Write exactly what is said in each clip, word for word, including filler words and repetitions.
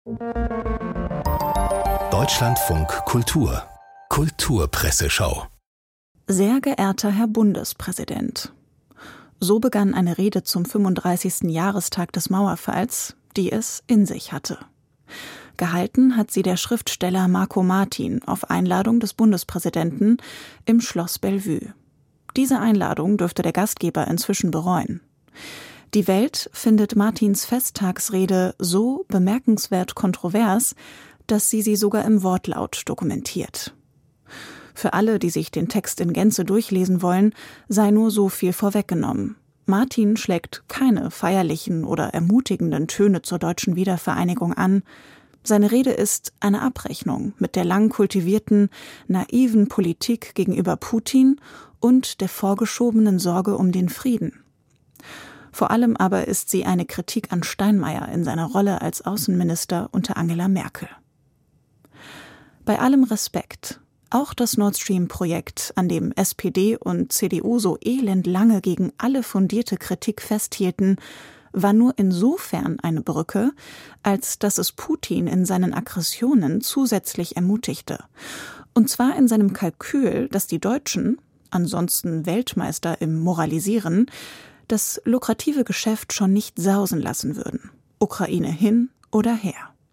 Deutschlandfunk Kultur Kulturpresseschau. Sehr geehrter Herr Bundespräsident. So begann eine Rede zum fünfunddreißigsten Jahrestag des Mauerfalls, die es in sich hatte. Gehalten hat sie der Schriftsteller Marco Martin auf Einladung des Bundespräsidenten im Schloss Bellevue. Diese Einladung dürfte der Gastgeber inzwischen bereuen. Die Welt findet Martins Festtagsrede so bemerkenswert kontrovers, dass sie sie sogar im Wortlaut dokumentiert. Für alle, die sich den Text in Gänze durchlesen wollen, sei nur so viel vorweggenommen. Martin schlägt keine feierlichen oder ermutigenden Töne zur deutschen Wiedervereinigung an. Seine Rede ist eine Abrechnung mit der lang kultivierten, naiven Politik gegenüber Putin und der vorgeschobenen Sorge um den Frieden. Vor allem aber ist sie eine Kritik an Steinmeier in seiner Rolle als Außenminister unter Angela Merkel. Bei allem Respekt, auch das Nord Stream-Projekt, an dem S P D und C D U so elendlange gegen alle fundierte Kritik festhielten, war nur insofern eine Brücke, als dass es Putin in seinen Aggressionen zusätzlich ermutigte. Und zwar in seinem Kalkül, dass die Deutschen, ansonsten Weltmeister im Moralisieren, das lukrative Geschäft schon nicht sausen lassen würden. Ukraine hin oder her.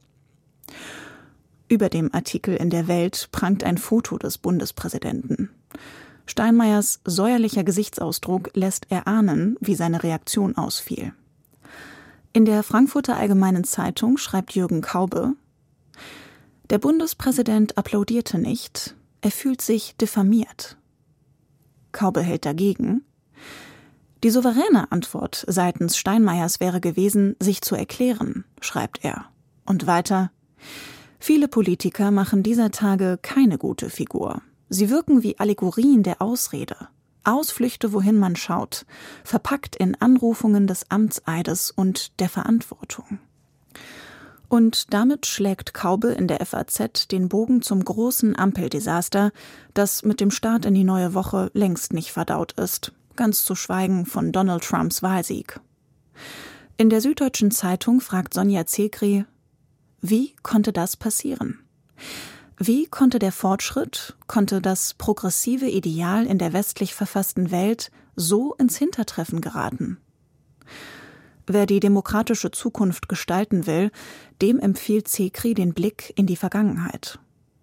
Über dem Artikel in der Welt prangt ein Foto des Bundespräsidenten. Steinmeiers säuerlicher Gesichtsausdruck lässt erahnen, wie seine Reaktion ausfiel. In der Frankfurter Allgemeinen Zeitung schreibt Jürgen Kaube: Der Bundespräsident applaudierte nicht, er fühlt sich diffamiert. Kaube hält dagegen: Die souveräne Antwort seitens Steinmeiers wäre gewesen, sich zu erklären, schreibt er. Und weiter: Viele Politiker machen dieser Tage keine gute Figur. Sie wirken wie Allegorien der Ausrede. Ausflüchte, wohin man schaut, verpackt in Anrufungen des Amtseides und der Verantwortung. Und damit schlägt Kaube in der F A Z den Bogen zum großen Ampeldesaster, das mit dem Start in die neue Woche längst nicht verdaut ist, ganz zu schweigen von Donald Trumps Wahlsieg. In der Süddeutschen Zeitung fragt Sonja Zekri: Wie konnte das passieren? Wie konnte der Fortschritt, konnte das progressive Ideal in der westlich verfassten Welt so ins Hintertreffen geraten? Wer die demokratische Zukunft gestalten will, dem empfiehlt Zekri den Blick in die Vergangenheit.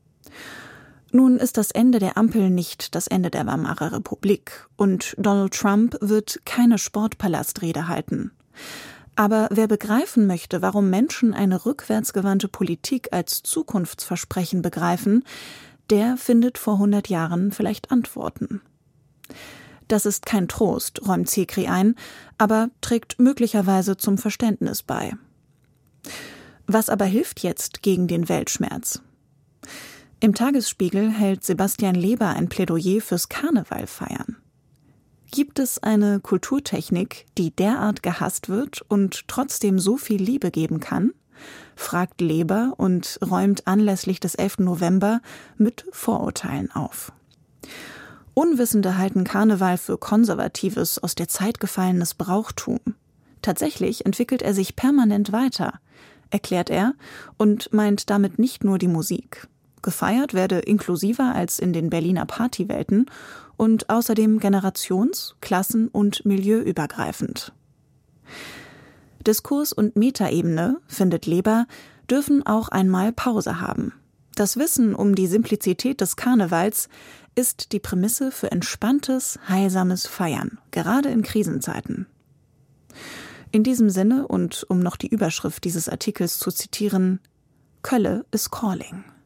Nun ist das Ende der Ampel nicht das Ende der Weimarer Republik und Donald Trump wird keine Sportpalastrede halten. Aber wer begreifen möchte, warum Menschen eine rückwärtsgewandte Politik als Zukunftsversprechen begreifen, der findet vor hundert Jahren vielleicht Antworten. Das ist kein Trost, räumt Zekri ein, aber trägt möglicherweise zum Verständnis bei. Was aber hilft jetzt gegen den Weltschmerz? Im Tagesspiegel hält Sebastian Leber ein Plädoyer fürs Karneval feiern. Gibt es eine Kulturtechnik, die derart gehasst wird und trotzdem so viel Liebe geben kann? Fragt Leber und räumt anlässlich des elften November mit Vorurteilen auf. Unwissende halten Karneval für konservatives, aus der Zeit gefallenes Brauchtum. Tatsächlich entwickelt er sich permanent weiter, erklärt er, und meint damit nicht nur die Musik. Gefeiert werde inklusiver als in den Berliner Partywelten und außerdem generations-, klassen- und milieuübergreifend. Diskurs- und Metaebene, findet Leber, dürfen auch einmal Pause haben. Das Wissen um die Simplizität des Karnevals ist die Prämisse für entspanntes, heilsames Feiern, gerade in Krisenzeiten. In diesem Sinne und um noch die Überschrift dieses Artikels zu zitieren: Kölle is calling.